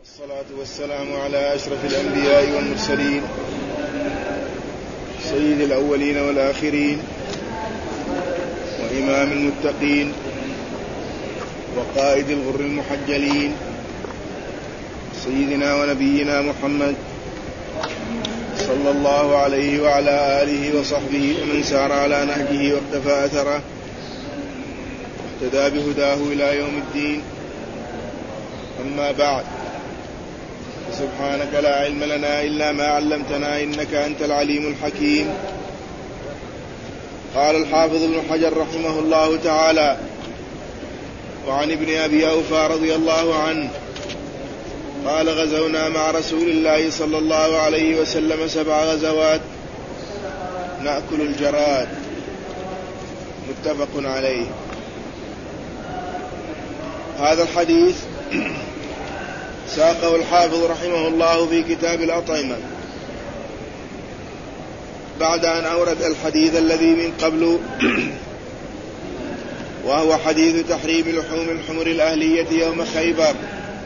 الصلاة والسلام على أشرف الأنبياء والمرسلين سيد الأولين والآخرين وإمام المتقين وقائد الغر المحجلين سيدنا ونبينا محمد صلى الله عليه وعلى آله وصحبه ومن سار على نهجه واقتفى أثره واهتدى بهداه إلى يوم الدين. أما بعد، سبحانك لا علم لنا إلا ما علمتنا إنك أنت العليم الحكيم. قال الحافظ ابن حجر رحمه الله تعالى: وعن ابن أبي أوفى رضي الله عنه قال: غزونا مع رسول الله صلى الله عليه وسلم 7 غزوات نأكل الجراد. متفق عليه. هذا الحديث ساقه الحافظ رحمه الله في كتاب الأطعمة بعد أن أورد الحديث الذي من قبل، وهو حديث تحريم لحوم الحمر الأهلية يوم خيبر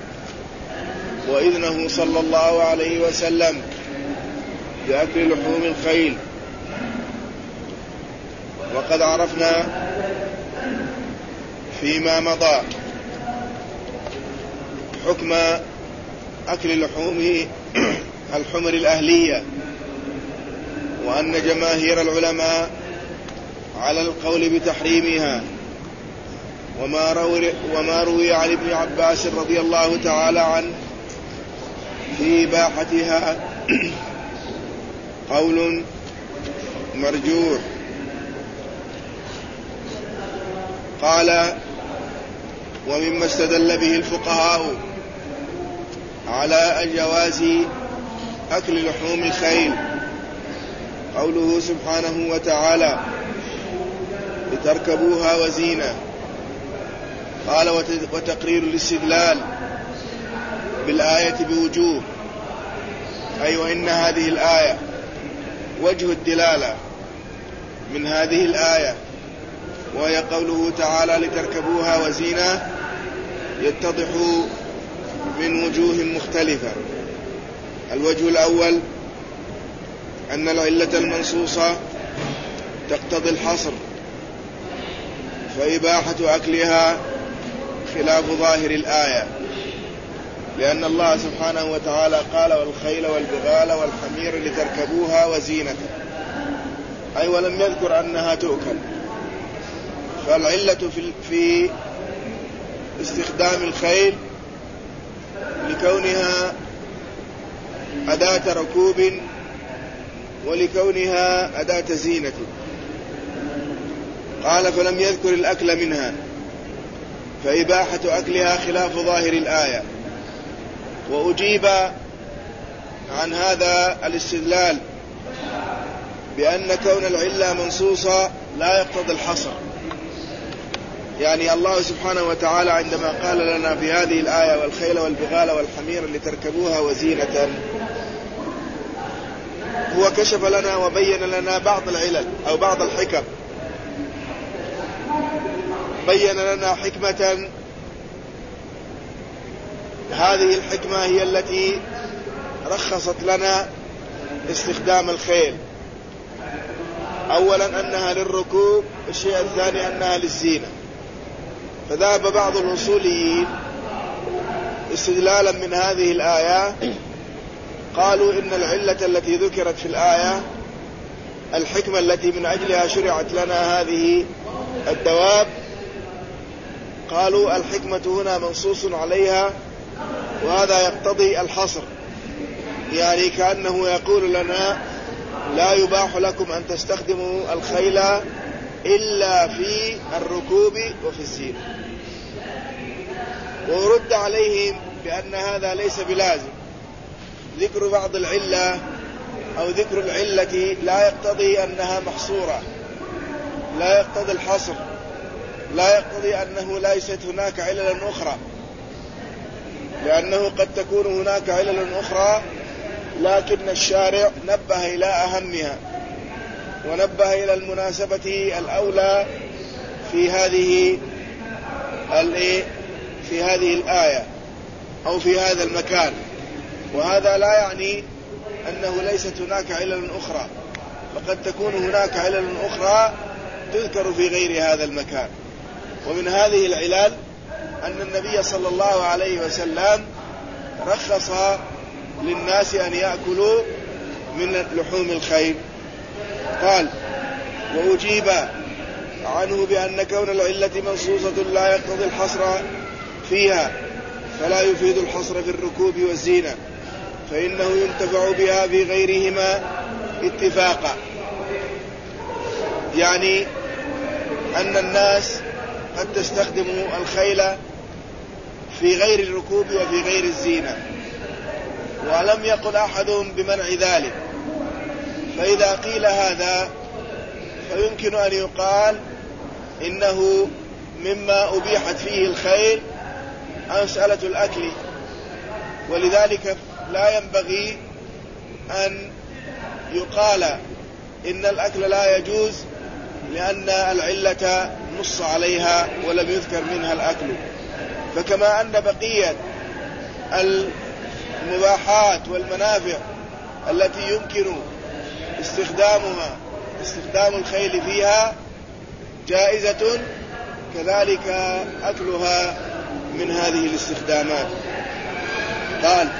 وإذنه صلى الله عليه وسلم بأكل لحوم الخيل. وقد عرفنا فيما مضى حكم أكل لحوم الحمر الأهلية، وأن جماهير العلماء على القول بتحريمها، وما روي عن ابن عباس رضي الله تعالى عنه في إباحتها قول مرجوح. قال: ومما استدل به الفقهاء على جواز أكل لحوم الخيل قوله سبحانه وتعالى: لتركبوها وزينة. قال: وتقرير الاستدلال بالآية بوجوه، أي وإن هذه الآية وجه الدلالة من هذه الآية، وهي قوله تعالى: لتركبوها وزينة، يتضح من وجوه مختلفة. الوجه الأول أن العلة المنصوصة تقتضي الحصر، فإباحة أكلها خلاف ظاهر الآية، لأن الله سبحانه وتعالى قال: والخيل والبغال والحمير لتركبوها وزينة، أي ولم يذكر أنها تؤكل. فالعلة في استخدام الخيل لكونها أداة ركوب ولكونها أداة زينة. قال: فلم يذكر الأكل منها، فإباحة أكلها خلاف ظاهر الآية. وأجيب عن هذا الاستدلال بأن كون العلة منصوصة لا يقتضي الحصر. يعني الله سبحانه وتعالى عندما قال لنا في هذه الآية: والخيل والبغال والحمير لتركبوها وزينة، هو كشف لنا وبين لنا بعض العلل أو بعض الحكم. بين لنا حكمة، هذه الحكمة هي التي رخصت لنا استخدام الخيل. أولا أنها للركوب، الشيء الثاني أنها للزينة. فذهب بعض الأصوليين استدلالا من هذه الآية قالوا إن العلة التي ذكرت في الآية، الحكمة التي من أجلها شرعت لنا هذه الدواب، قالوا الحكمة هنا منصوص عليها، وهذا يقتضي الحصر. يعني كأنه يقول لنا: لا يباح لكم أن تستخدموا الخيل إلا في الركوب وفي الزينة. ورد عليهم بأن هذا ليس بلازم. ذكر بعض العلة أو ذكر العلة لا يقتضي أنها محصورة، لا يقتضي الحصر، لا يقتضي أنه ليست هناك علل أخرى، لأنه قد تكون هناك علل أخرى، لكن الشارع نبه إلى أهمها ونبه إلى المناسبة الأولى في هذه الآية. أو في هذا المكان. وهذا لا يعني أنه ليست هناك علل أخرى، فقد تكون هناك علل أخرى تذكر في غير هذا المكان. ومن هذه العلل أن النبي صلى الله عليه وسلم رخص للناس أن يأكلوا من لحوم الخيل. قال: وأجيب عنه بأن كون العلة منصوصة لا يقتضي الحصر فيها، فلا يفيد الحصر في الركوب والزينة، فإنه ينتفع بها في غيرهما اتفاقا. يعني أن الناس قد تستخدم الخيل في غير الركوب وفي غير الزينة، ولم يقل أحدهم بمنع ذلك. فإذا قيل هذا فيمكن أن يقال إنه مما أبيحت فيه الخيل مسألة الأكل، ولذلك لا ينبغي أن يقال إن الأكل لا يجوز لأن العلة نص عليها ولم يذكر منها الأكل. فكما أن بقية المباحات والمنافع التي يمكن استخدام الخيل فيها جائزة، كذلك أكلها من هذه الاستخدامات. قال: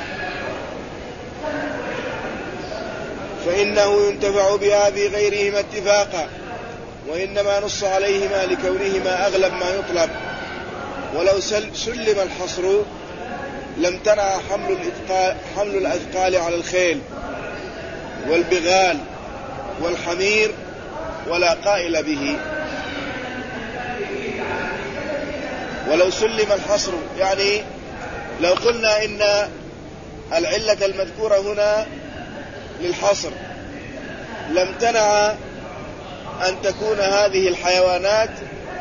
فإنه ينتفع بها في غيرهما اتفاقا، وإنما نص عليهما لكونهما أغلب ما يطلب. ولو سلم الحصر لم تنع حمل الأثقال على الخيل والبغال والحمير ولا قائل به. ولو سلم الحصر، يعني لو قلنا إن العلة المذكورة هنا للحصر لم تنع أن تكون هذه الحيوانات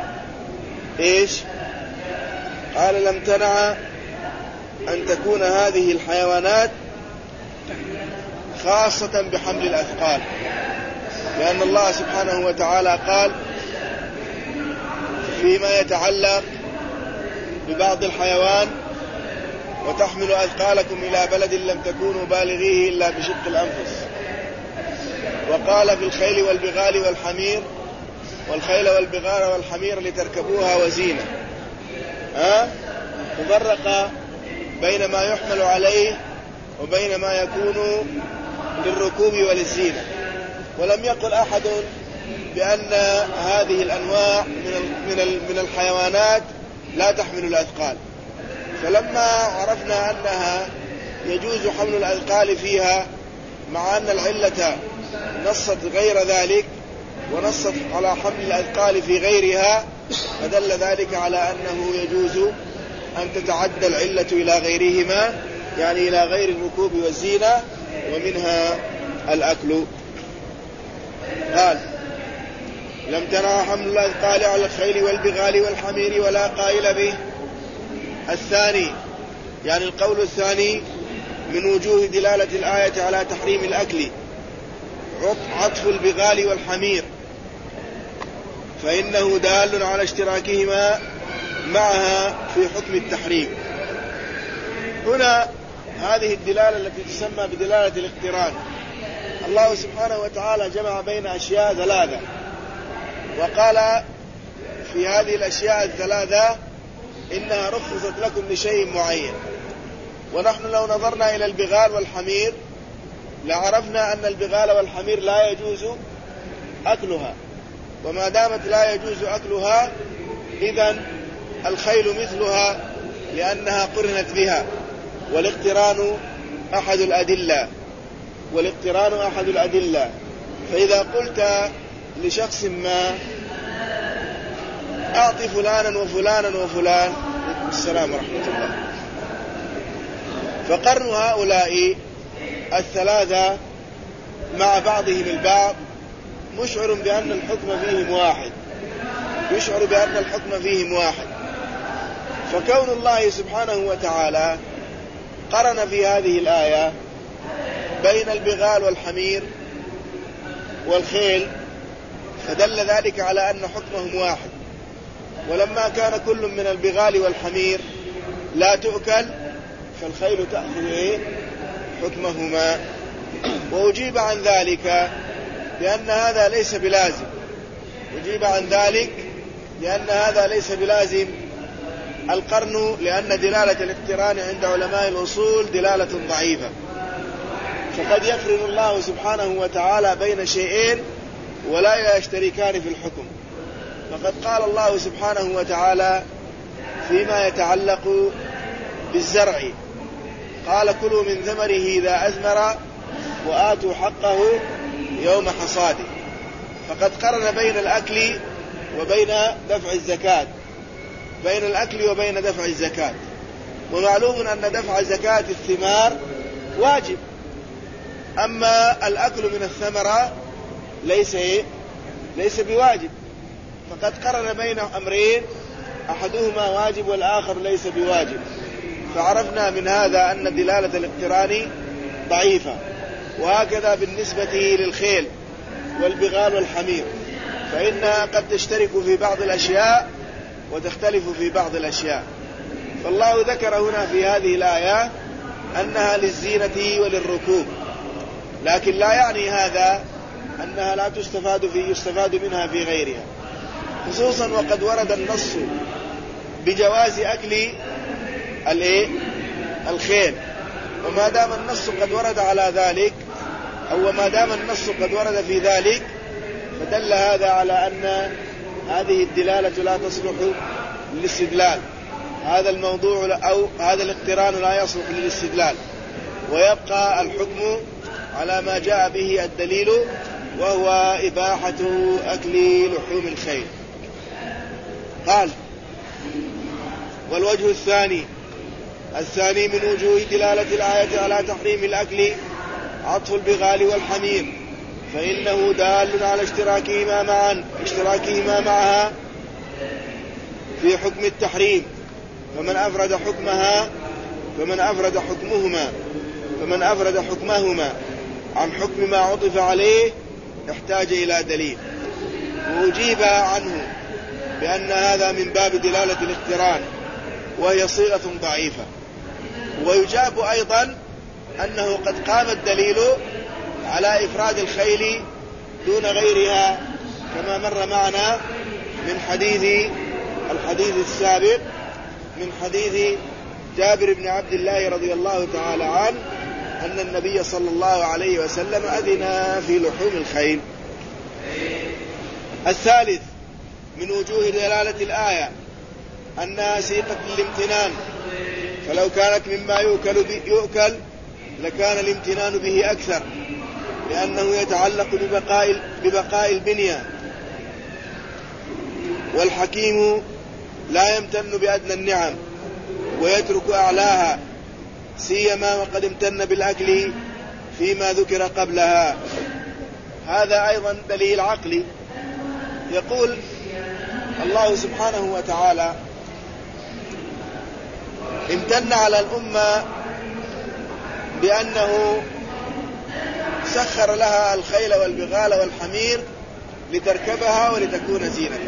قال: لم تنع أن تكون هذه الحيوانات خاصة بحمل الأثقال، لأن الله سبحانه وتعالى قال فيما يتعلق ببعض الحيوان: وتحمل أثقالكم إلى بلد لم تكونوا بالغيه إلا بشق الأنفس. وقال في الخيل والبغال والحمير: والخيل والبغال والحمير لتركبوها وزينة. تفرق بين ما يحمل عليه وبين ما يكون للركوب وللزينة. ولم يقل أحد بأن هذه الأنواع من الحيوانات لا تحمل الأثقال. فلما عرفنا أنها يجوز حمل الأثقال فيها، مع أن العلة نصت غير ذلك ونصت على حمل الأثقال في غيرها، فدل ذلك على أنه يجوز أن تتعدى العلة إلى غيرهما، يعني إلى غير الركوب والزينة، ومنها الأكل. قال: لم تنع حمل الأثقال على الخيل والبغال والحمير ولا قائل به. الثاني، يعني القول الثاني من وجوه دلالة الآية على تحريم الأكل، عطف البغال والحمير، فإنه دال على اشتراكهما معها في حكم التحريم. هنا هذه الدلالة التي تسمى بدلالة الاقتران، الله سبحانه وتعالى جمع بين أشياء ثلاثة، وقال في هذه الأشياء الثلاثة إنها رخصت لكم لشيء معين. ونحن لو نظرنا إلى البغال والحمير لعرفنا أن البغال والحمير لا يجوز أكلها، وما دامت لا يجوز أكلها إذن الخيل مثلها لأنها قرنت بها، والاقتران أحد الأدلة. فإذا قلت لشخص ما: أعطي فلانا وفلانا وفلان، السلام ورحمة الله، فقرن هؤلاء الثلاثة مع بعضهم البعض مشعر بأن الحكم فيهم واحد، فكون الله سبحانه وتعالى قرن في هذه الآية بين البغال والحمير والخيل فدل ذلك على أن حكمهم واحد. ولما كان كل من البغال والحمير لا تؤكل، فالخيل تأخذ حكمهما. وأجيب عن ذلك بأن هذا ليس بلازم، أجيب عن ذلك لأن هذا ليس بلازم القرن، لأن دلالة الاقتران عند علماء الأصول دلالة ضعيفة، فقد يقرن الله سبحانه وتعالى بين شيئين ولا يشتركان في الحكم. فقد قال الله سبحانه وتعالى فيما يتعلق بالزرع، قال كلوا من ثمره إذا أثمر وآتوا حقه يوم حصاده، فقد قرن بين الأكل وبين دفع الزكاة، بين الأكل وبين دفع الزكاة. ومعلوم أن دفع زكاة الثمار واجب، أما الأكل من الثمرة ليس بواجب، فقد قرن بين أمرين أحدهما واجب والآخر ليس بواجب. فعرفنا من هذا أن دلالة الاقتران ضعيفة. وهكذا بالنسبة للخيل والبغال والحمير، فإنها قد تشترك في بعض الأشياء وتختلف في بعض الأشياء. فالله ذكر هنا في هذه الآية أنها للزينة وللركوب، لكن لا يعني هذا أنها لا يستفاد منها في غيرها، خصوصا وقد ورد النص بجواز أكل الخيل. وما دام النص قد ورد على ذلك، أو ما دام النص قد ورد في ذلك، فدل هذا على أن هذه الدلالة لا تصلح للاستدلال، هذا الموضوع أو هذا الاقتران لا يصلح للاستدلال، ويبقى الحكم على ما جاء به الدليل، وهو إباحة أكل لحوم الخيل. قال: والوجه الثاني من وجوه دلالة الآية على تحريم الأكل عطف البغال والحمير، فإنه دال على اشتراكهما معها في حكم التحريم، فمن أفرد حكمهما عن حكم ما عطف عليه احتاج إلى دليل. وأجيب عنه بأن هذا من باب دلالة الاقتران، وهي صيغة ضعيفة. ويجاب أيضا أنه قد قام الدليل على إفراد الخيل دون غيرها، كما مر معنا من الحديث السابق من حديث جابر بن عبد الله رضي الله تعالى عنه أن النبي صلى الله عليه وسلم أذن في لحوم الخيل. الثالث من وجوه دلالة الآية أنها صيغة الامتنان، فلو كانت مما يؤكل لكان الامتنان به أكثر، لأنه يتعلق ببقاء البنية، والحكيم لا يمتن بأدنى النعم ويترك أعلاها، سيما وقد امتن بالأكل فيما ذكر قبلها. هذا أيضا دليل عقلي. يقول الله سبحانه وتعالى: امتن على الأمة بأنه سخر لها الخيل والبغال والحمير لتركبها ولتكون زينة.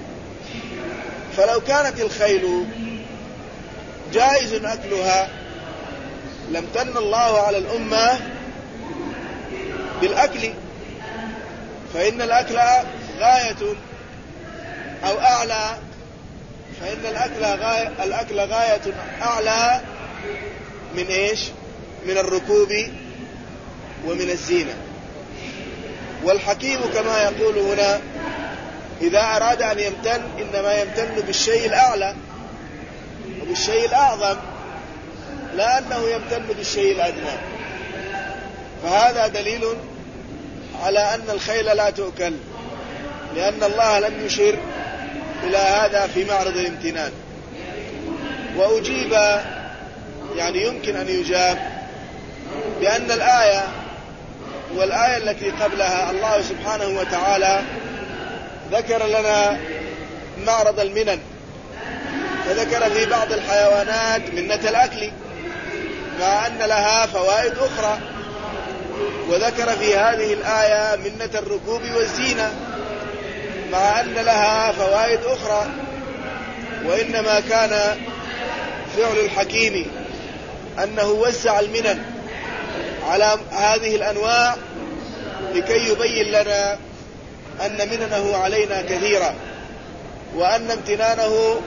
فلو كانت الخيل جائز أكلها لامتن الله على الأمة بالأكل، فإن الأكل غاية أو أعلى، فإن الأكل غاية أعلى من من الركوب ومن الزينة. والحكيم كما يقول هنا إذا أراد أن يمتن إنما يمتن بالشيء الأعلى وبالشيء الأعظم، لا أنه يمتن بالشيء الأدنى. فهذا دليل على أن الخيل لا تؤكل، لأن الله لم يشر إلى هذا في معرض الامتنان. وأجيب يعني يمكن أن يجاب بأن الآية والآية التي قبلها الله سبحانه وتعالى ذكر لنا معرض المنن، فذكر في بعض الحيوانات منة الأكل مع أن لها فوائد أخرى، وذكر في هذه الآية منة الركوب والزينة مع أن لها فوائد أخرى. وإنما كان فعل الحكيم أنه وزع المنن على هذه الأنواع لكي يبين لنا أن مننه علينا كثيرة، وأن امتنانه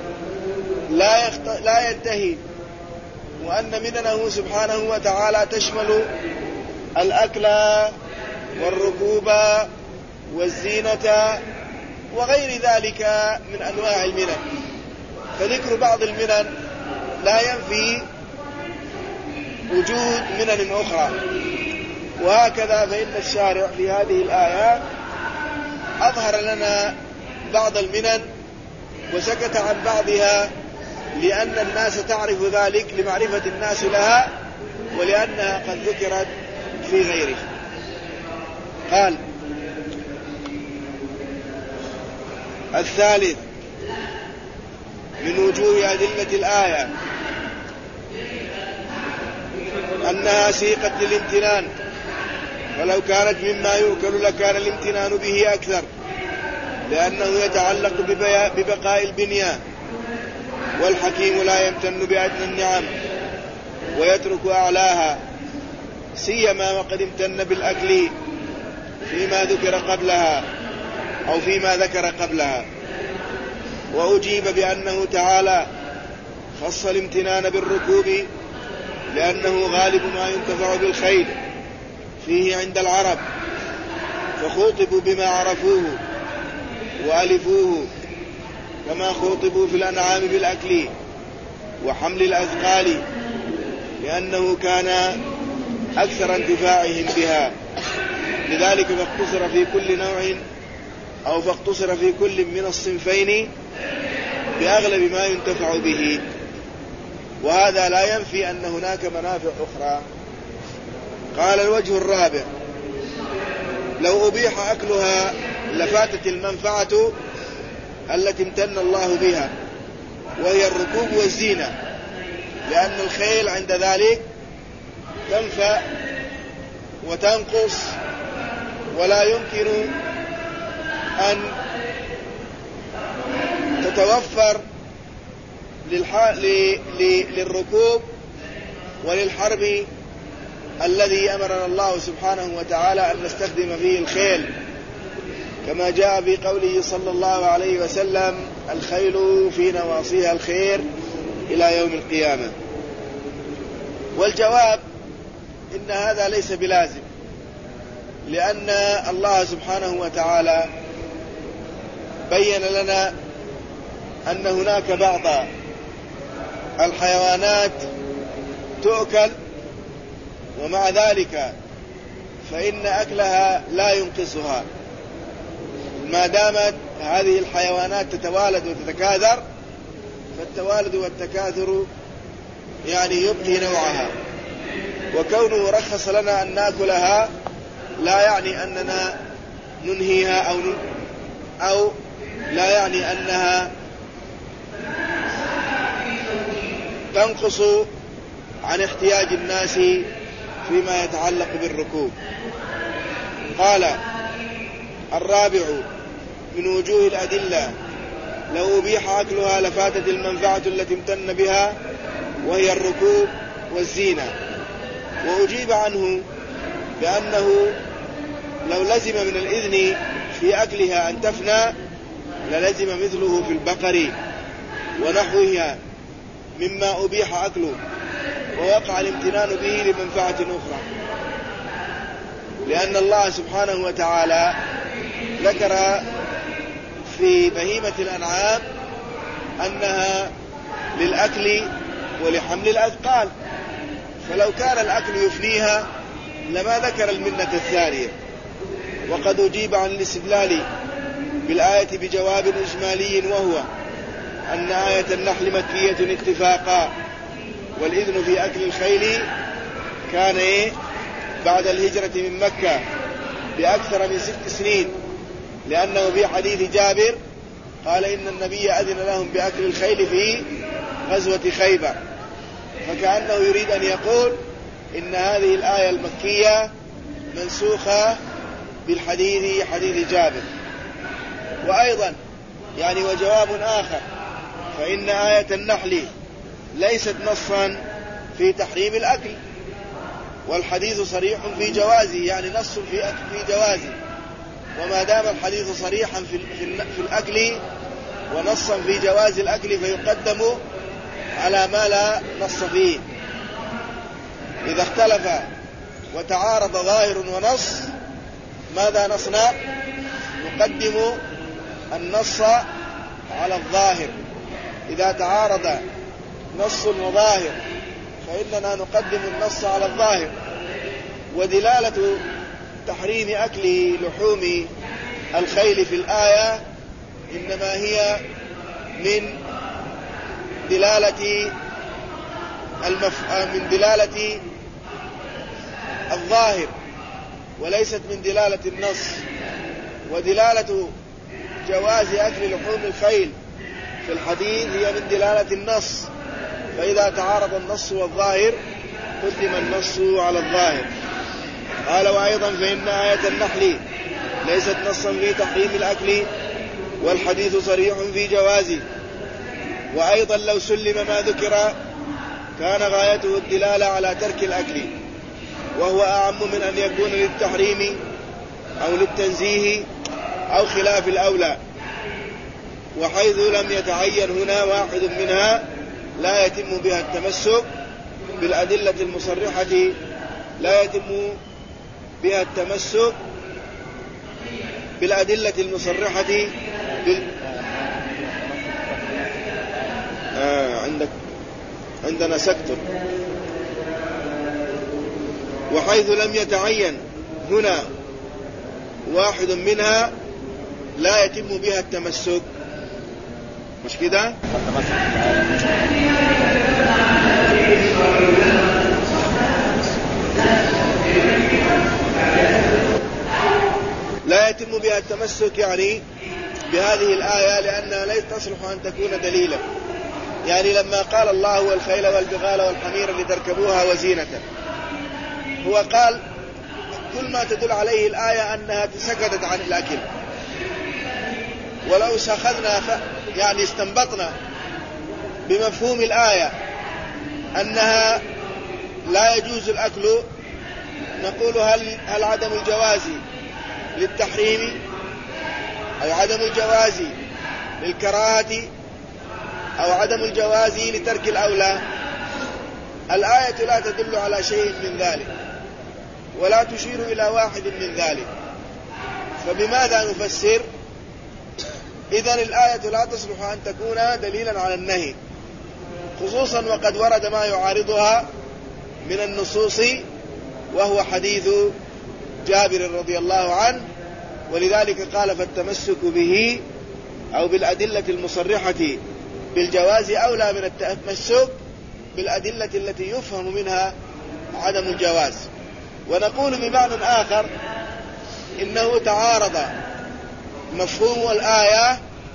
لا ينتهي، وأن مننه سبحانه وتعالى تشمل الأكل والركوب والزينة وغير ذلك من أنواع المنن. فذكر بعض المنن لا ينفي وجود منن أخرى. وهكذا فإن الشارع في هذه الآيات أظهر لنا بعض المنن وسكت عن بعضها، لأن الناس تعرف ذلك، لمعرفة الناس لها، ولأنها قد ذكرت في غيره. قال: الثالث من وجوه أدلة الآية أنها سيقت للامتنان، ولو كانت مما يؤكل لكان الامتنان به أكثر، لأنه يتعلق ببقاء البنية، والحكيم لا يمتن بأدنى النعم ويترك أعلاها، سيما وقد امتن بالأكل فيما ذكر قبلها أو فيما ذكر قبلها. وأجيب بأنه تعالى خص الامتنان بالركوب لأنه غالب ما ينتفع بالخيل فيه عند العرب، فخوطبوا بما عرفوه وألفوه، كما خوطبوا في الأنعام بالأكل وحمل الأثقال، لأنه كان أكثر انتفاعهم بها. لذلك فاقتصر في كل نوع أو فاقتصر في كل من الصنفين بأغلب ما ينتفع به. وهذا لا ينفي أن هناك منافع أخرى. قال: الوجه الرابع: لو أبيح أكلها لفاتت المنفعة التي امتن الله بها، وهي الركوب والزينة، لأن الخيل عند ذلك تنفع وتنقص، ولا يمكن أن تتوفر للركوب وللحرب الذي أمرنا الله سبحانه وتعالى أن نستخدم فيه الخيل، كما جاء في قوله صلى الله عليه وسلم: الخيل في نواصيها الخير إلى يوم القيامة. والجواب إن هذا ليس بلازم، لأن الله سبحانه وتعالى بين لنا أن هناك بعض الحيوانات تؤكل، ومع ذلك فإن أكلها لا ينقصها، ما دامت هذه الحيوانات تتوالد وتتكاثر، فالتوالد والتكاثر يعني يبقي نوعها. وكونه رخص لنا أن نأكلها لا يعني أننا ننهيها أو لا يعني أنها تنقص عن احتياج الناس فيما يتعلق بالركوب. قال: الرابع من وجوه الأدلة لو أبيح أكلها لفاتت المنفعة التي امتن بها، وهي الركوب والزينة. وأجيب عنه بأنه لو لزم من الإذن في أكلها أن تفنى للزم مثله في البقر ونحوها مما أبيح أكله، ووقع الامتنان به لمنفعة أخرى، لأن الله سبحانه وتعالى ذكر في بهيمة الأنعام أنها للأكل ولحمل الأثقال، فلو كان الأكل يفنيها لما ذكر المنة الثانية. وقد أجيب عن الاستدلال بالآية بجواب إجمالي، وهو أن آية النحل مكية اتفاقا، والإذن في أكل الخيل كان بعد الهجرة من مكة بأكثر من 6 سنين، لأنه في حديث جابر قال إن النبي أذن لهم بأكل الخيل في غزوة خيبر، فكأنه يريد أن يقول إن هذه الآية المكية منسوخة بالحديث حديث جابر. وأيضا يعني وجواب آخر، فإن آية النحل ليست نصا في تحريم الأكل، والحديث صريح في جوازه، يعني نص في جوازه. وما دام الحديث صريحا في الأكل ونصا في جواز الأكل فيقدم على ما لا نص فيه. إذا اختلف وتعارض ظاهر ونص ماذا نصنع؟ نقدم النص على الظاهر. إذا تعارض نص وظاهر فإننا نقدم النص على الظاهر. ودلالة تحريم أكل لحوم الخيل في الآية إنما هي من دلالة الظاهر وليست من دلالة النص. ودلالة جواز أكل لحوم الخيل في الحديث هي من دلالة النص، فإذا تعارض النص والظاهر قدم النص على الظاهر. قال وأيضا فإن آية النحل ليست نصا في تحريم الأكل والحديث صريح في جوازه. وأيضا لو سلم ما ذكر كان غايته الدلالة على ترك الأكل، وهو أعم من أن يكون للتحريم أو للتنزيه أو خلاف الأولى. وحيث لم يتعين هنا واحد منها لا يتم بها التمسك بالأدلة المصرحة عندنا سكتر. وحيث لم يتعين هنا واحد منها لا يتم بها التمسك، مش كده؟ لا يتم بها التمسك يعني بهذه الآية لأنها لا تصلح أن تكون دليلا. يعني لما قال الله والخيل والبغال والحمير لتركبوها وزينة، هو قال كل ما تدل عليه الآية أنها سكتت عن الأكل. ولو سخذنا يعني استنبطنا بمفهوم الآية أنها لا يجوز الأكل، نقول هل عدم الجواز للتحريم أو عدم الجواز للكراهة أو عدم الجواز لترك الأولى؟ الآية لا تدل على شيء من ذلك ولا تشير إلى واحد من ذلك، فبماذا نفسر؟ إذن الآية لا تصلح أن تكون دليلا على النهي، خصوصا وقد ورد ما يعارضها من النصوص وهو حديث جابر رضي الله عنه. ولذلك قال فالتمسك به أو بالأدلة المصرحة بالجواز أولى من التمسك بالأدلة التي يفهم منها عدم الجواز. ونقول بمعنى آخر إنه تعارض مفهوم الآية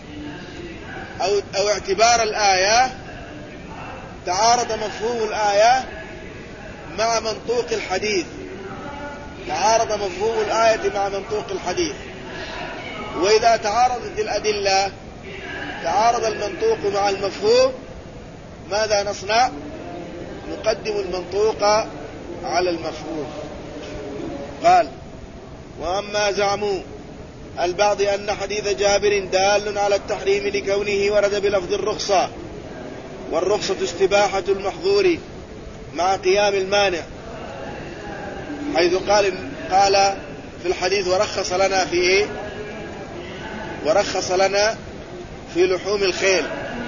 أو اعتبار الآية، تعارض مفهوم الآية مع منطوق الحديث، تعارض مفهوم الآية مع منطوق الحديث. وإذا تعارضت الأدلة تعارض المنطوق مع المفهوم، ماذا نصنع؟ نقدم المنطوق على المفهوم. قال وأما زعموا البعض أن حديث جابر دال على التحريم لكونه ورد بلفظ الرخصة، والرخصة استباحة المحظور مع قيام المانع، حيث قال في الحديث ورخص لنا في إيه؟ ورخص لنا في لحوم الخيل.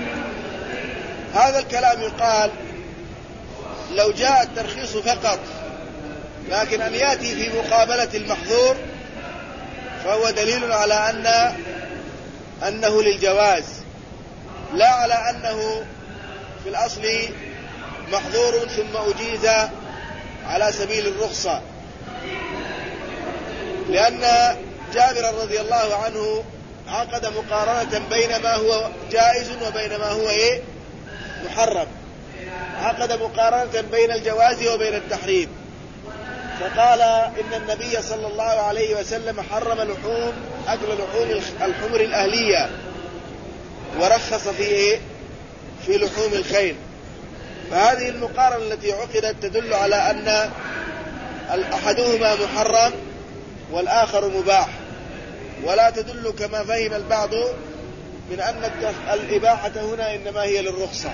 هذا الكلام يقال لو جاء الترخيص فقط، لكن أن يأتي في مقابلة المحظور فهو دليل على أنه للجواز، لا على أنه في الأصل محظور ثم أجيز على سبيل الرخصة. لأن جابر رضي الله عنه عقد مقارنة بين ما هو جائز وبين ما هو محرم، عقد مقارنة بين الجواز وبين التحريم، فقال إن النبي صلى الله عليه وسلم حرم أكل لحوم الحمر الأهلية ورخص في لحوم الخيل. فهذه المقارنة التي عقدت تدل على أن أحدهما محرم والآخر مباح، ولا تدل كما فهم البعض من أن الإباحة هنا إنما هي للرخصة.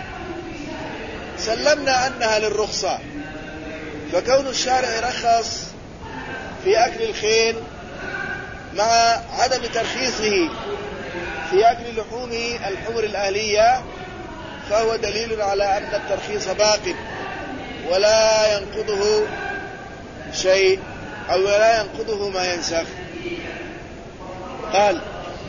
سلمنا أنها للرخصة، فكون الشارع رخص في أكل الخيل مع عدم ترخيصه في أكل لحوم الحمر الأهلية فهو دليل على أن الترخيص باق ولا ينقضه شيء أو لا ينقضه ما ينسخ. قال: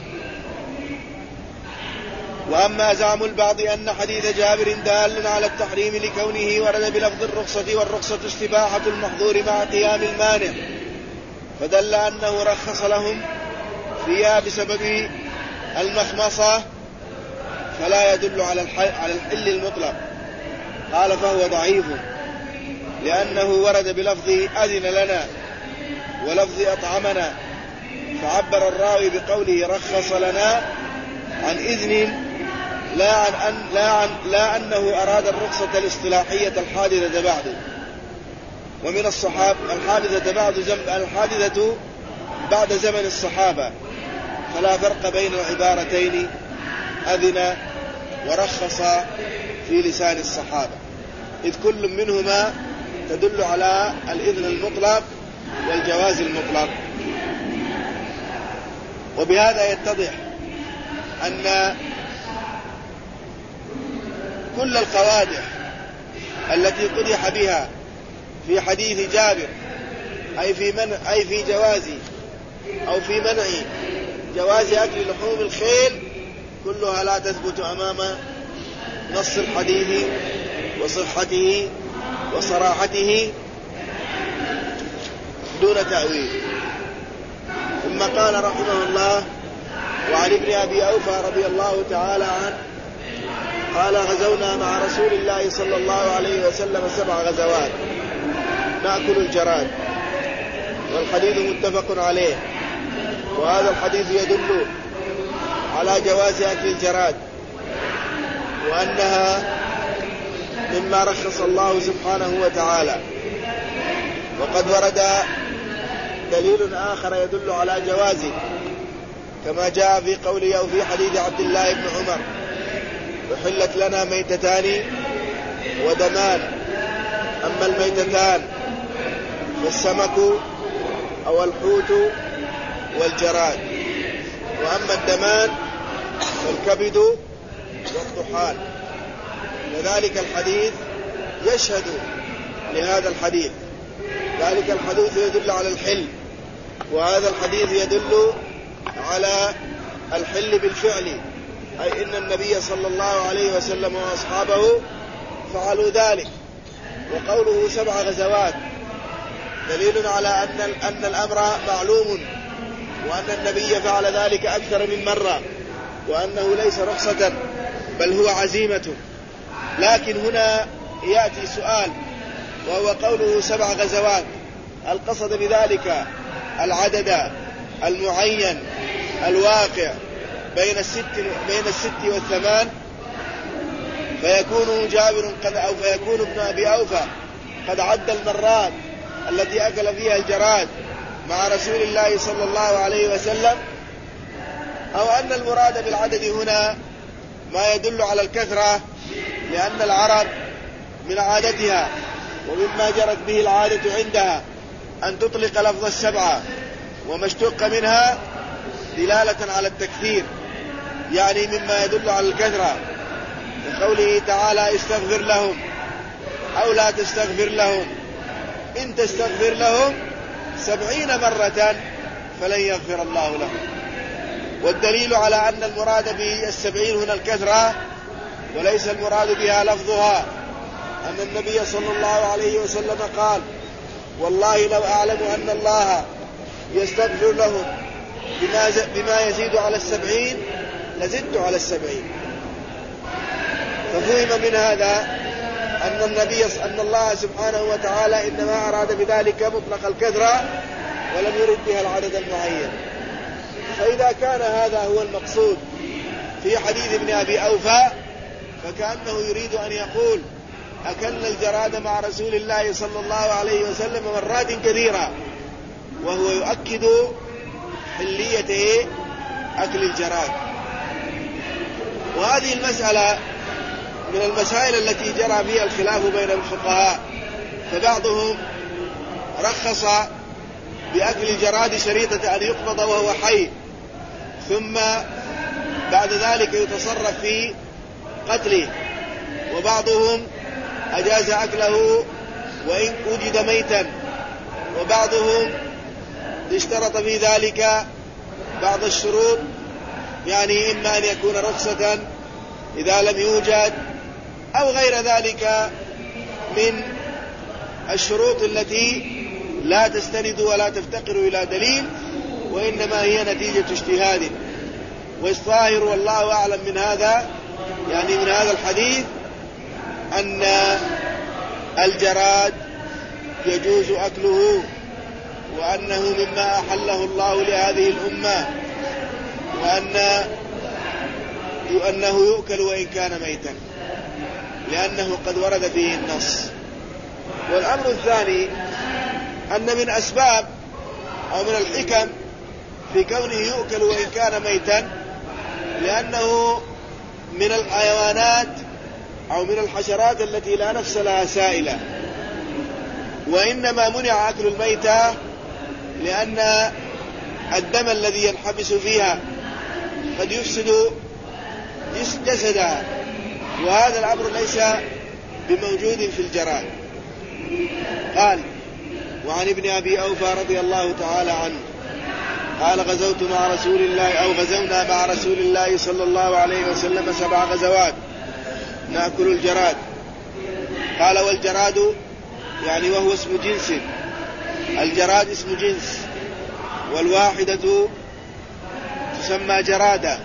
وأما زعم البعض أن حديث جابر دال على التحريم لكونه ورد بلفظ الرخصة، والرخصة استباحة المحظور مع قيام المانع، فدل أنه رخص لهم فيها بسبب المخمصة، فلا يدل على الحل المطلق. قال: فهو ضعيف لأنه ورد بلفظ أذن لنا ولفظ أطعمنا، فعبر الراوي بقوله رخص لنا عن إذن لا أنه أراد الرخصة الاصطلاحية الحادثة بعد. ومن الصحابة الحادثة بعد زمن الصحابة، فلا فرق بين العبارتين أذن ورخص في لسان الصحابة، إذ كل منهما تدل على الإذن المطلق والجواز المطلق. وبهذا يتضح أن كل القوادح التي قدح بها في حديث جابر أي في جواز أو في منع جواز أكل لحوم الخيل كلها لا تثبت أمام نص الحديث وصحته وصراحته دون تأويل. ثم قال رحمه الله: وعن ابن أبي أوفى رضي الله تعالى عنه قال: غزونا مع رسول الله صلى الله عليه وسلم 7 غزوات نأكل الجراد. والحديث متفق عليه، وهذا الحديث يدل على جواز أكل الجراد، وأنها مما رخص الله سبحانه وتعالى. وقد ورد دليل آخر يدل على جوازه، كما جاء في قوله أو في حديث عبد الله بن عمر: أحلت لنا ميتتان ودمان، أما الميتتان فالسمك أو الحوت والجراد، وأما الدمان فالكبد والطحال. وذلك الحديث يشهد لهذا الحديث، ذلك الحديث يدل على الحل، وهذا الحديث يدل على الحل بالفعل، أي إن النبي صلى الله عليه وسلم وأصحابه فعلوا ذلك. وقوله 7 غزوات دليل على أن الأمر معلوم، وأن النبي فعل ذلك أكثر من مرة، وأنه ليس رخصة بل هو عزيمة. لكن هنا يأتي سؤال، وهو قوله 7 غزوات، هل قصد بذلك العدد المعين الواقع بين الست والثمان؟ فيكون جابر فيكون ابن أبي أوفى قد عد المرات التي أكل فيها الجراد مع رسول الله صلى الله عليه وسلم، أو أن المراد بالعدد هنا ما يدل على الكثرة، لأن العرب من عادتها ومما جرت به العادة عندها أن تطلق لفظ 7 وما اشتق منها دلالة على التكثير، يعني مما يدل على الكثرة، كقوله تعالى: استغفر لهم أو لا تستغفر لهم، إن تستغفر لهم 70 مرة فلن يغفر الله لهم. والدليل على أن المراد ب70 هنا الكثرة وليس المراد بها لفظها، أن النبي صلى الله عليه وسلم قال: والله لو أعلم أن الله يستغفر لهم بما يزيد على 70 لزدت على 70. ففهم من هذا أن الله سبحانه وتعالى إنما أراد بذلك مطلق الكثرة ولم يرد بها العدد المعين. فإذا كان هذا هو المقصود في حديث ابن أبي أوفى، فكأنه يريد أن يقول أكلنا الجراد مع رسول الله صلى الله عليه وسلم مرات كثيرة، وهو يؤكد حلية أكل الجراد. وهذه المسألة من المسائل التي جرى فيها الخلاف بين الفقهاء، فبعضهم رخص بأكل الجراد شريطة أن يقبض وهو حي، ثم بعد ذلك يتصرف في قتله، وبعضهم أجاز أكله وإن وجد ميتا، وبعضهم اشترط في ذلك بعض الشروط، يعني إما أن يكون رخصة إذا لم يوجد أو غير ذلك من الشروط التي لا تستند ولا تفتقر إلى دليل، وإنما هي نتيجة اجتهاد. والظاهر والله أعلم من هذا، يعني من هذا الحديث، أن الجراد يجوز أكله، وأنه مما أحله الله لهذه الأمة، وأنه يؤكل وإن كان ميتا، لأنه قد ورد فيه النص. والأمر الثاني أن من أسباب أو من الحكم في كونه يؤكل وإن كان ميتا، لأنه من الحيوانات أو من الحشرات التي لا نفس لها سائلة، وإنما منع أكل الميتة لأن الدم الذي ينحبس فيها قد يفسد جسدها، وهذا الأمر ليس بموجود في الجراد. قال: وعن ابن أبي أوفى رضي الله تعالى عنه قال: غزونا مع رسول الله صلى الله عليه وسلم 7 غزوات نأكل الجراد. قال: والجراد يعني وهو اسم جنس، الجراد اسم جنس، والواحدة تسمى جرادة،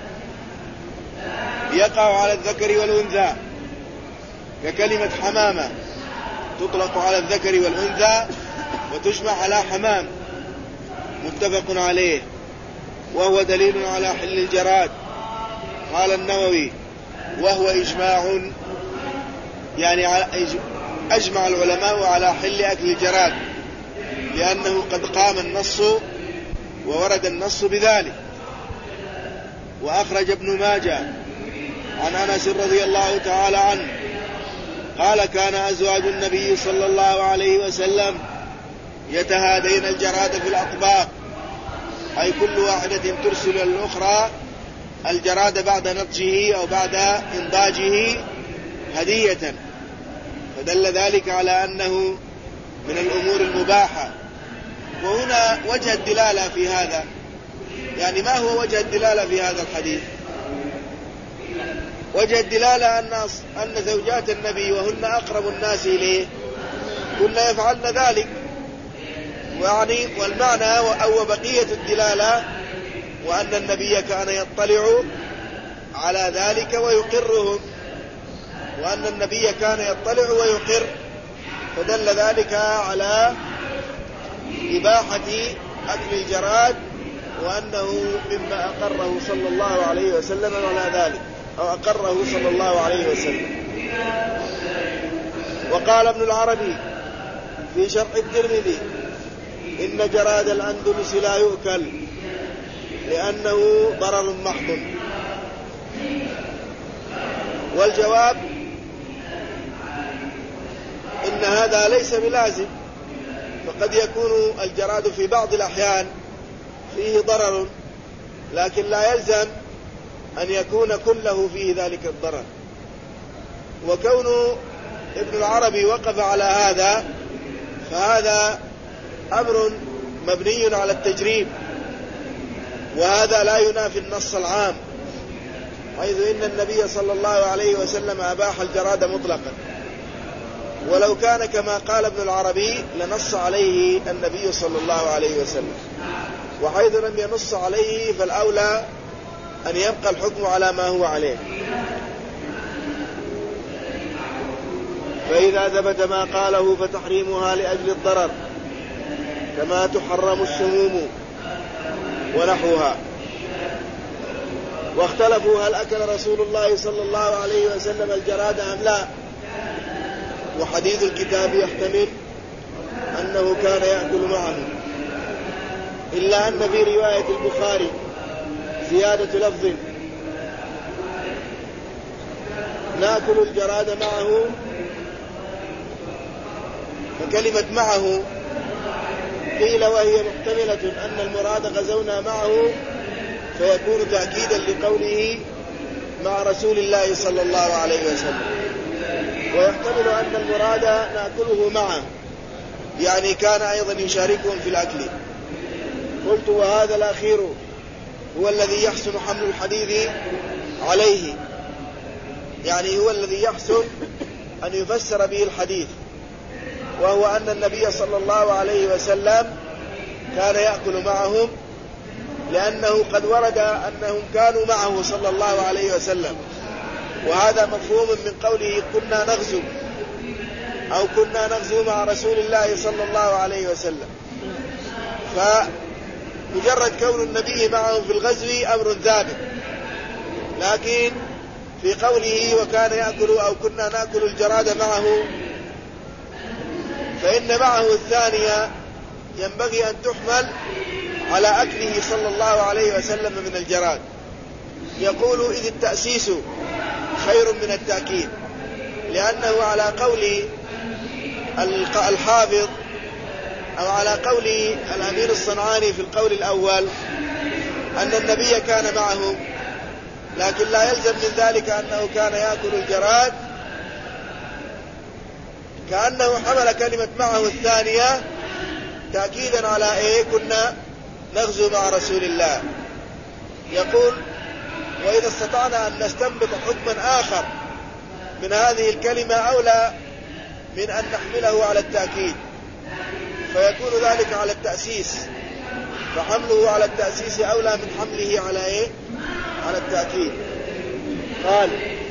يقع على الذكر والأنثى، ككلمة حمامة تطلق على الذكر والأنثى وتجمع على حمام، متفق عليه، وهو دليل على حل الجراد. قال النووي: وهو إجماع، يعني أجمع العلماء على حل أكل الجراد، لأنه قد قام النص وورد النص بذلك. وأخرج ابن ماجه عن أنس رضي الله تعالى عنه قال: كان أزواج النبي صلى الله عليه وسلم يتهادين الجراد في الأطباق، أي كل واحدة ترسل الأخرى الجراد بعد نضجه أو بعد إنضاجه هدية، فدل ذلك على أنه من الأمور المباحة. وهنا وجه الدلالة في هذا، يعني ما هو وجه الدلالة في هذا الحديث؟ وجه الدلالة أن زوجات النبي وهن أقرب الناس إليه كن يفعلن ذلك، يعني والمعنى أو بقية الدلالة وأن النبي كان يطلع على ذلك ويقرهم، وأن النبي كان يطلع ويقر، فدل ذلك على إباحة أكل الجراد، وأنه مما أقره صلى الله عليه وسلم على ذلك، أو أقره صلى الله عليه وسلم. وقال ابن العربي في شرح الترمذي: إن جراد الأندلس لا يؤكل لأنه ضرر محض. والجواب إن هذا ليس بلازم، فقد يكون الجراد في بعض الأحيان فيه ضرر، لكن لا يلزم أن يكون كله فيه ذلك الضرر. وكون ابن العربي وقف على هذا فهذا أمر مبني على التجريب، وهذا لا ينافي النص العام، حيث إن النبي صلى الله عليه وسلم أباح الجراد مطلقا، ولو كان كما قال ابن العربي لنص عليه النبي صلى الله عليه وسلم، وحيث لم ينص عليه فالأولى أن يبقى الحكم على ما هو عليه. فإذا ثبت ما قاله فتحريمها لأجل الضرر، كما تحرم السموم ونحوها. واختلفوا هل أكل رسول الله صلى الله عليه وسلم الجراد أم لا، وحديث الكتاب يحتمل أنه كان يأكل معه، إلا أن في رواية البخاري زيادة لفظ نأكل الجراد معه، فكلمة معه قيل وهي محتملة أن المراد غزونا معه، فيكون تأكيدا لقوله مع رسول الله صلى الله عليه وسلم، ويحتمل أن المراد نأكله معه يعني كان أيضا يشاركهم في الأكل. قلت وهذا الأخير هو الذي يحسن حمل الحديث عليه، يعني هو الذي يحسن أن يفسر به الحديث، وهو أن النبي صلى الله عليه وسلم كان يأكل معهم، لأنه قد ورد أنهم كانوا معه صلى الله عليه وسلم، وهذا مفهوم من قوله كنا نغزو أو كنا نغزو مع رسول الله صلى الله عليه وسلم. فمجرد كون النبي معهم في الغزو أمر ثابت، لكن في قوله وكان يأكل أو كنا نأكل الجراد معه، فإن معه الثانية ينبغي أن تحمل على أكله صلى الله عليه وسلم من الجراد. يقول إذ التأسيس خير من التأكيد، لأنه على قول الحافظ أو على قول الأمير الصنعاني في القول الأول أن النبي كان معهم، لكن لا يلزم من ذلك أنه كان يأكل الجراد، كأنه حمل كلمة معه الثانية تأكيدا على كنا نغزو مع رسول الله. يقول وإذا استطعنا أن نستنبط حكما آخر من هذه الكلمة أولى من أن نحمله على التأكيد، فيكون ذلك على التأسيس، فحمله على التأسيس أولى من حمله على على التأكيد. قال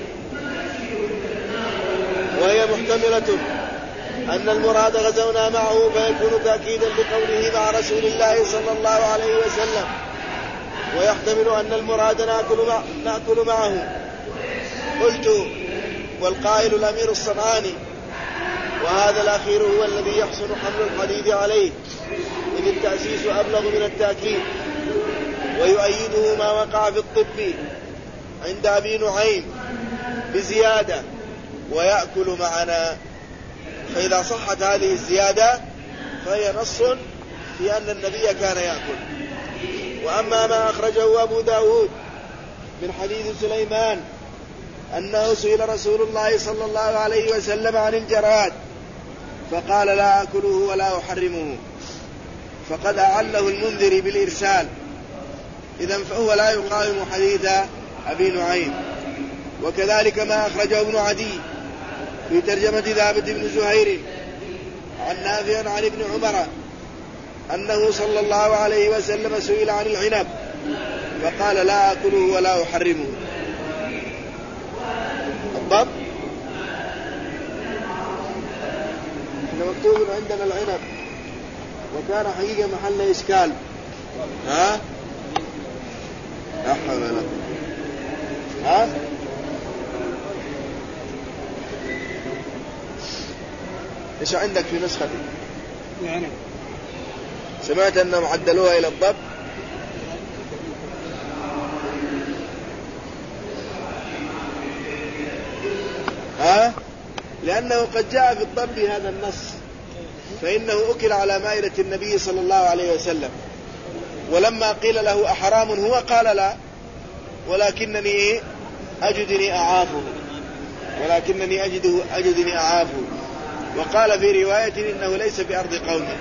وهي محتملة أن المراد غزونا معه، فيكون تأكيدا لقوله مع رسول الله صلى الله عليه وسلم، ويحتمل أن المراد نأكل معه. قلت والقائل الأمير الصنعاني وهذا الأخير هو الذي يحسن حمل الحديث عليه، إذ التأسيس أبلغ من التأكيد، ويؤيده ما وقع في الطب عند أبي نعيم بزيادة ويأكل معنا. فإذا صحت هذه الزيادة فهي نص في أن النبي كان يأكل. وأما ما أخرجه أبو داود من حديث سليمان أنه سئل رسول الله صلى الله عليه وسلم عن الجراد فقال لا أكله ولا أحرمه، فقد أعله المنذري بالإرسال، إذن فهو لا يقاوم حديث أبي نعيم. وكذلك ما أخرجه ابن عدي في ترجمة ثابت بن زهير عن نافع عن ابن عمر أنه صلى الله عليه وسلم سئل عن العنب فقال لا أكله ولا أحرمه. الضبط مكتوب عندنا العنب، وكان حقيقة محل إشكال. لا حول ولا قوة. إيش عندك في نسختي؟ يعني سمعت أنهم عدلوها إلى الضبط. لأنه قد جاء في الضبط هذا النص، فإنه أكل على مائدة النبي صلى الله عليه وسلم، ولما قيل له أحرام هو قال لا، ولكنني أجدني أعافه، وقال في رواية إنه ليس بأرض قومه.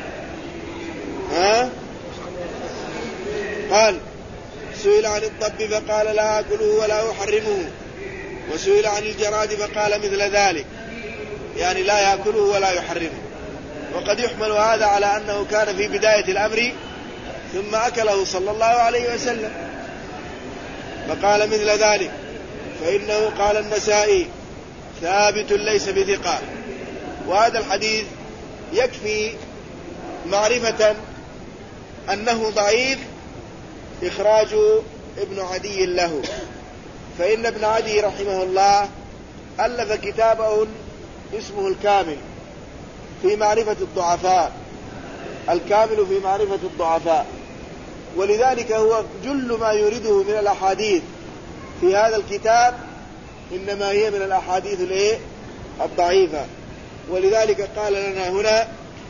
قال سئل عن الضب فقال لا أكله ولا أحرمه، وسئل عن الجراد فقال مثل ذلك، يعني لا يأكله ولا يحرمه. وقد يحمل هذا على أنه كان في بداية الأمر ثم أكله صلى الله عليه وسلم فقال مثل ذلك، فإنه قال النسائي ثابت ليس بثقة. وهذا الحديث يكفي معرفة أنه ضعيف إخراج ابن عدي له، فإن ابن عدي رحمه الله ألف كتابه اسمه الكامل في معرفة الضعفاء، الكامل في معرفة الضعفاء، ولذلك هو جل ما يريده من الأحاديث في هذا الكتاب إنما هي من الأحاديث الضعيفة. ولذلك قال لنا هنا،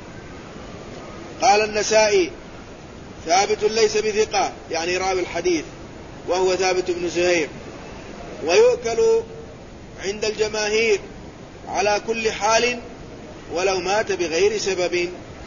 قال النسائي: ثابت ليس بثقة، يعني راوي الحديث، وهو ثابت بن زهير، ويؤكل عند الجماهير على كل حال ولو مات بغير سبب.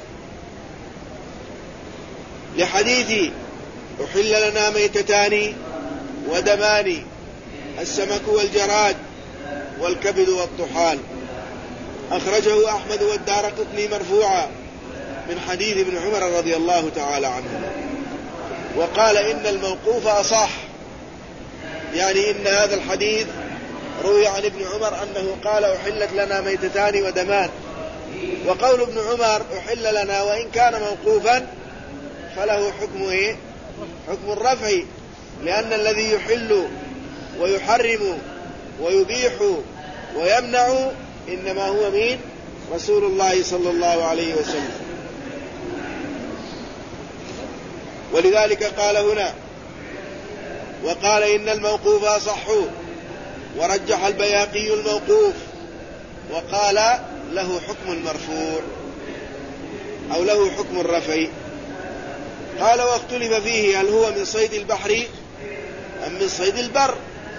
لحديث: أحل لنا ميتتان ودمان، السمك والجراد والكبد والطحال. أخرجه أحمد والدارقطني مرفوعا من حديث ابن عمر رضي الله تعالى عنه. وقال إن الموقوف أصح، يعني إن هذا الحديث روي عن ابن عمر أنه قال: أحلت لنا ميتتان ودمان. وقول ابن عمر أحل لنا وإن كان موقوفا فله حكم الرفع، لأن الذي يحل ويحرم ويبيح ويمنع إنما هو مين؟ رسول الله صلى الله عليه وسلم. ولذلك قال هنا: وقال إن الموقوف أصح، ورجح البياقي الموقوف وقال له حكم المرفوع أو له حكم الرفع. قال: واختلف فيه هل هو من صيد البحر أم من صيد البر.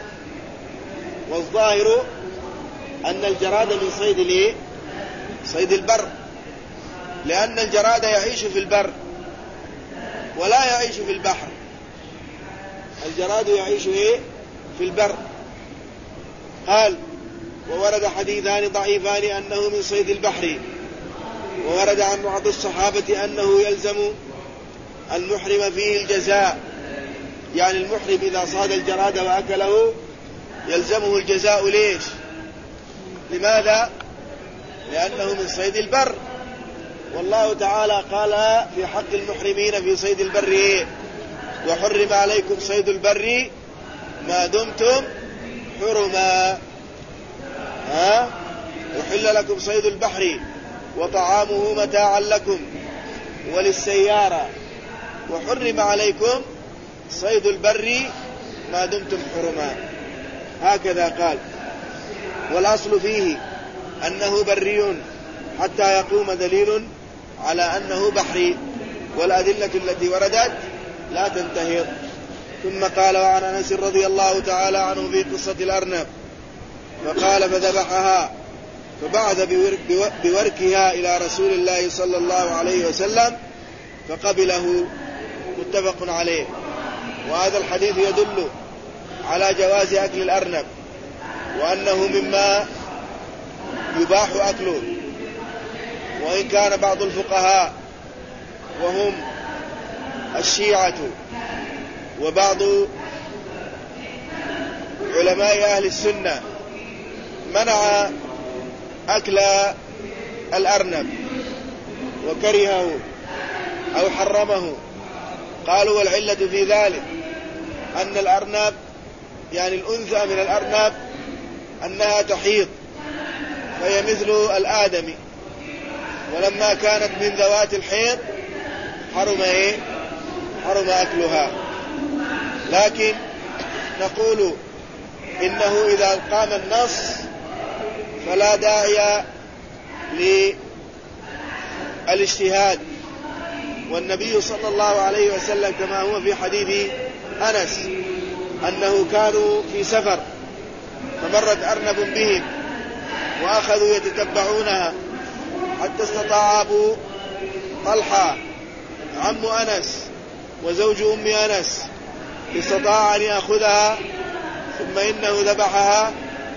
والظاهر أن الجراد من صيد البر، لأن الجراد يعيش في البر ولا يعيش في البحر. الجراد يعيش في البر. قال: وورد حديثان ضعيفان أنه من صيد البحر، وورد عن بعض الصحابة أنه يلزم المحرم فيه الجزاء، يعني المحرم إذا صاد الجراد وأكله يلزمه الجزاء. ليش؟ لماذا؟ لأنه من صيد البر، والله تعالى قال في حق المحرمين في صيد البر: وحرم عليكم صيد البر ما دمتم حرما. أحل لكم صيد البحر وطعامه متاعا لكم وللسيارة، وحرم عليكم صيد البر ما دمتم حرما. هكذا قال. والأصل فيه أنه بري حتى يقوم دليل على أنه بحري، والأدلة التي وردت لا تنتهي. ثم قال: وعن أنس رضي الله تعالى عنه في قصة الأرنب، فقال: فذبحها فبعث بوركها إلى رسول الله صلى الله عليه وسلم فقبله. متفق عليه. وهذا الحديث يدل على جواز أكل الأرنب، وأنه مما يباح أكله. وإن كان بعض الفقهاء وهم الشيعة وبعض علماء أهل السنة منع أكل الأرنب وكرهه أو حرمه، قالوا: والعلة في ذلك أن الأرنب، يعني الأنثى من الأرنب، أنها تحيض فهي مثل الآدمي، ولما كانت من ذوات الحيض حرم أكلها. لكن نقول إنه إذا قام النص فلا داعي للاجتهاد. والنبي صلى الله عليه وسلم كما هو في حديث أنس أنه كانوا في سفر فمرت أرنب بهم وأخذوا يتتبعونها حتى استطاع أبو طلحة عم أنس وزوج أم أنس استطاع أن يأخذها، ثم إنه ذبحها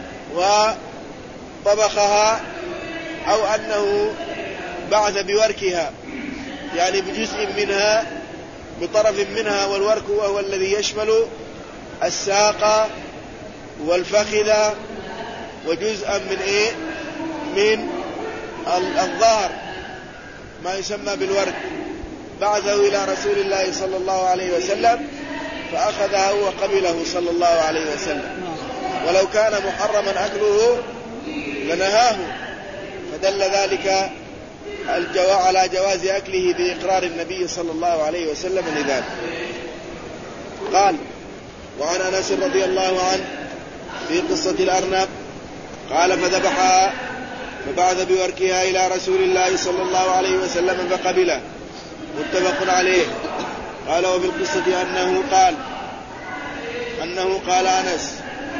وطبخها، أو أنه بعث بوركها، يعني بجزء منها، بطرف منها. والورك وهو الذي يشمل الساق والفخذ وجزءا من الظهر، ما يسمى بالورك. بعثه إلى رسول الله صلى الله عليه وسلم فأخذه وقبله صلى الله عليه وسلم. ولو كان محرما أكله لنهاه، فدل ذلك على جواز أكله بإقرار النبي صلى الله عليه وسلم لذلك. قال: وعن أنس رضي الله عنه في قصة الأرنب قال: فذبحها فبعث بوركها إلى رسول الله صلى الله عليه وسلم فقبله، متفق عليه. قال: وفي القصة أنه قال أنس: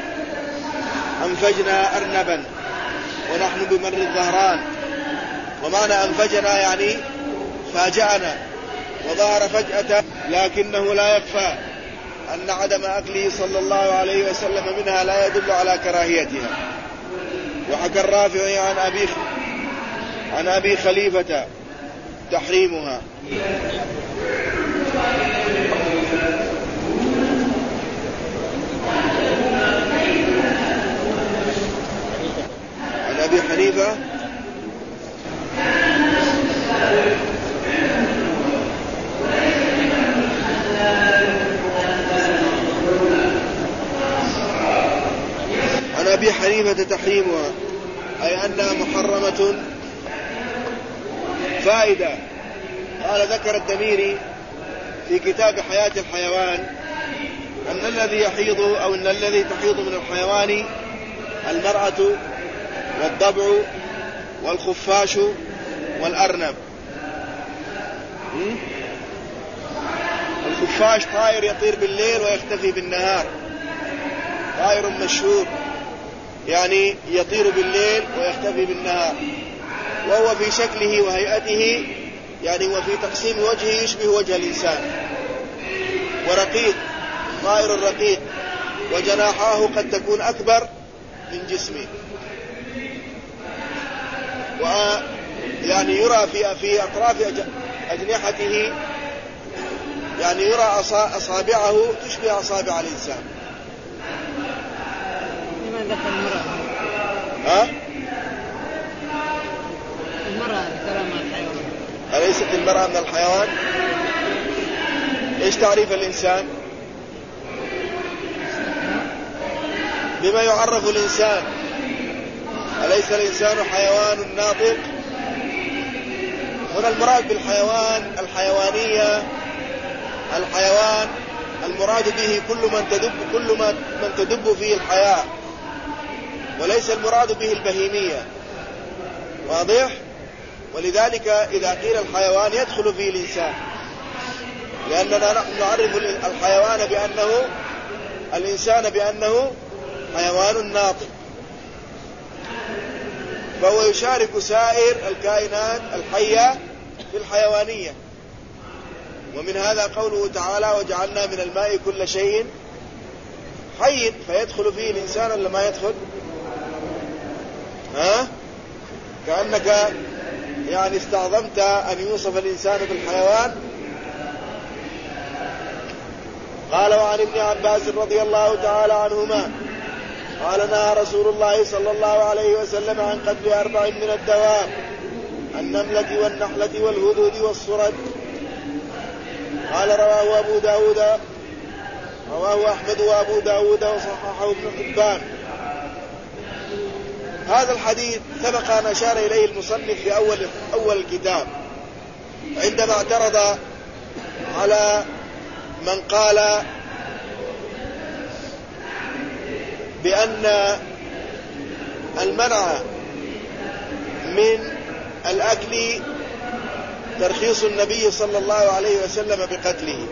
أنفجنا أرنبا ونحن بمر الظهران. ومعنى أنفجنا يعني فاجأنا وظهر فجأة، لكنه لا يخفى أن عدم أكله صلى الله عليه وسلم منها لا يدل على كراهيتها. وحكى الرافعي عن أبي خليفة تحريمها. عن أبي حنيفة تحريمها، أي أنها محرمة. فائدة. قال: ذكر الدميري في كتاب حياة الحيوان أن الذي يحيض أو أن الذي تحيض من الحيوان المرأة والضبع والخفاش والأرنب. الخفاش طائر يطير بالليل ويختفي بالنهار، طائر مشهور يعني يطير بالليل ويختفي بالنهار، وهو في شكله وهيئته يعني وفي تقسيم وجهه يشبه وجه الإنسان. ورقيق، طائر رقيق، وجناحاه قد تكون أكبر من جسمه، ويعني يرى في أطراف أجنحته يعني يرى أصابعه تشبه أصابع الإنسان. لماذا ذكر المرأة؟ المرأة ترى من الحيوان، أليست المرأة من الحيوان؟ إيش تعريف الإنسان؟ بما يعرف الإنسان. أليس الإنسان حيوان ناطق؟ هنا المراد بالحيوان الحيوان المراد به كل من تدب فيه الحياة، وليس المراد به البهيمية. واضح؟ ولذلك إذا قيل الحيوان يدخل فيه الإنسان، لأننا نحن نعرف الإنسان بأنه حيوان ناطق، فهو يشارك سائر الكائنات الحية في الحيوانية. ومن هذا قوله تعالى: وجعلنا من الماء كل شيء حي، فيدخل فيه الإنسان ولا ما يدخل؟ كأنك يعني استعظمت أن يوصف الإنسان بالحيوان. قال: وعن ابن عباس رضي الله تعالى عنهما قال: نهى رسول الله صلى الله عليه وسلم عن قتل 4 من الدواب: النملة والنحلة والهدود والصرد. قال: رواه أحمد وأبو داود وصححه ابن حبان. هذا الحديث سبق أن أشار إليه المصنف في أول الكتاب، عندما اعترض على من قال بأن المنع من الأكل ترخيص النبي صلى الله عليه وسلم بقتله،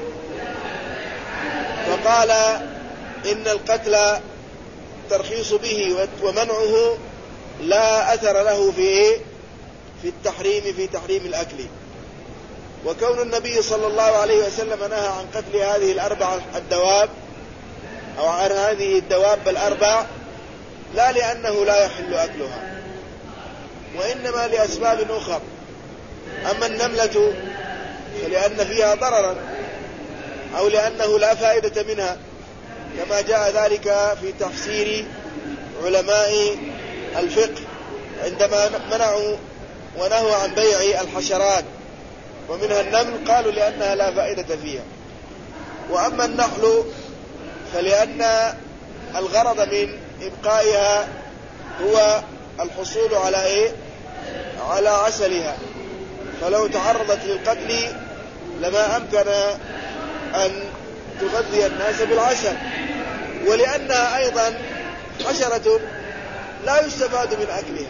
فقال إن القتل ترخيص به ومنعه لا أثر له في تحريم الأكل. وكون النبي صلى الله عليه وسلم نهى عن قتل هذه 4 الدواب أو عن هذه الدواب 4 لا لأنه لا يحل أكلها، وإنما لأسباب أخرى. أما النملة فلأن فيها ضررا أو لأنه لا فائدة منها، كما جاء ذلك في تفسير علماء الفقه عندما منعوا ونهوا عن بيع الحشرات ومنها النمل، قالوا لأنها لا فائدة فيها. وأما النحل فلأن الغرض من إبقائها هو الحصول على عسلها، فلو تعرضت للقتل لما أمكن أن تغذي الناس بالعسل، ولأنها أيضا حشرة لا يستفاد من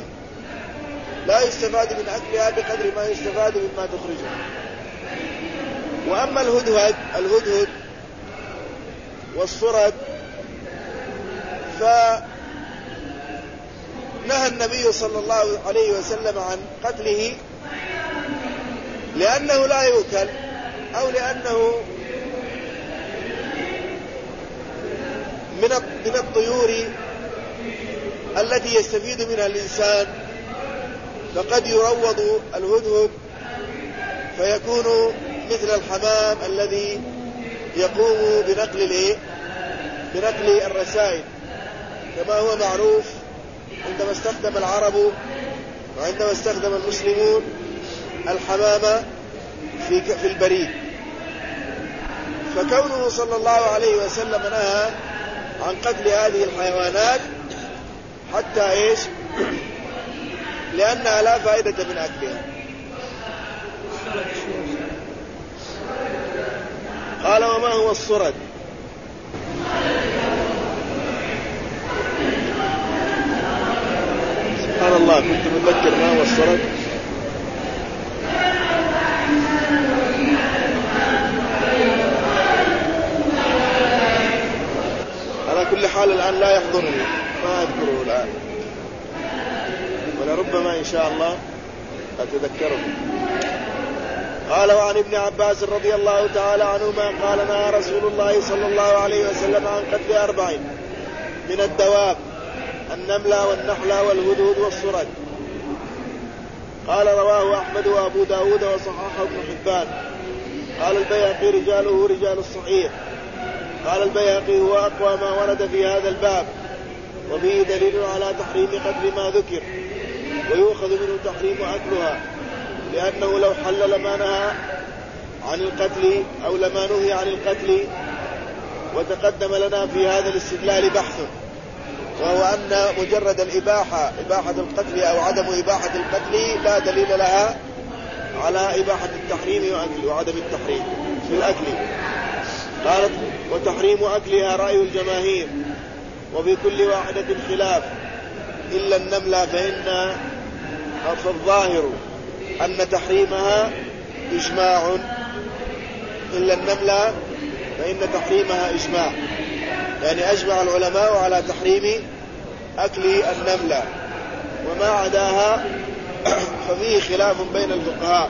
أكلها بقدر ما يستفاد مما تخرجه. وأما الهدهد والصرد فنهى النبي صلى الله عليه وسلم عن قتله لأنه لا يؤكل، أو لأنه من الطيور التي يستفيد منها الإنسان، فقد يروض الهدهد فيكون مثل الحمام الذي يقوم بنقل الرسائل، كما هو معروف عندما استخدم العرب وعندما استخدم المسلمون الحمام في البريد. فكونه صلى الله عليه وسلم نهى عن قتل هذه الحيوانات حتى لأنها لا فائدة من أكلها. قال: وما هو الصرد؟ سبحان الله، كنت متذكر ما هو الصرد. على كل حال الآن لا يحضرني، ما أذكره الآن، ولربما إن شاء الله أتذكره. قال: وعن ابن عباس رضي الله تعالى عنهما قال: نهى رسول الله صلى الله عليه وسلم عن قتل 4 من الدواب: النمل والنحل والهدهد والصرد. قال: رواه أحمد وأبو داود وصححه ابن حبان. قال البيهقي: رجاله رجال الصحيح. قال البيهقي: هو أقوى ما ورد في هذا الباب، وفيه دليل على تحريم قتل ما ذكر، ويؤخذ منه تحريم أكلها، لأنه لو حل لما نهى عن القتل أو لما نهي عن القتل. وتقدم لنا في هذا الاستدلال بحث، وهو أن مجرد إباحة القتل أو عدم إباحة القتل لا دليل لها على إباحة التحريم وعدم التحريم في الأكل. قالت: وتحريم أكلها رأي الجماهير، وفي كل واحدة خلاف إلا النملة فالظاهر أن تحريمها إجماع، إلا النملة فإن تحريمها إجماع، يعني أجمع العلماء على تحريم أكل النملة، وما عداها ففيه خلاف بين الفقهاء.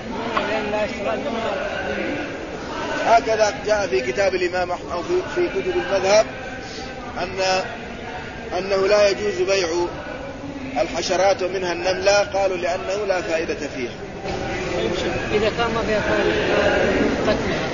هكذا جاء في كتاب الإمام أحمد أو في كتب المذهب أنه لا يجوز بيع الحشرات ومنها النملة، قالوا لأنه لا فائدة فيها. إذا كان ما فيها قتلها،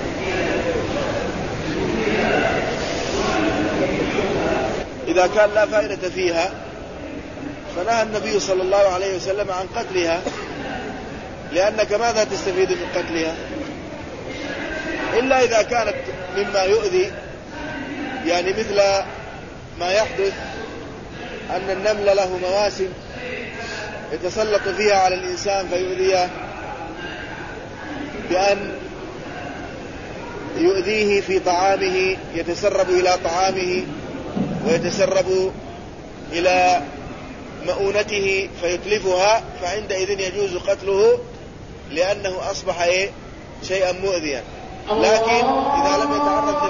إذا كان لا فائدة فيها فنهى النبي صلى الله عليه وسلم عن قتلها، لأنك ماذا تستفيد من قتلها؟ إلا إذا كانت مما يؤذي، يعني مثل ما يحدث أن النمل له مواسم يتسلط فيها على الإنسان فيؤذيه، بأن يؤذيه في طعامه، يتسرب إلى طعامه ويتسرب إلى مؤونته فيتلفها، فعندئذ يجوز قتله لأنه أصبح شيئا مؤذيا. لكن إذا لم يتعرض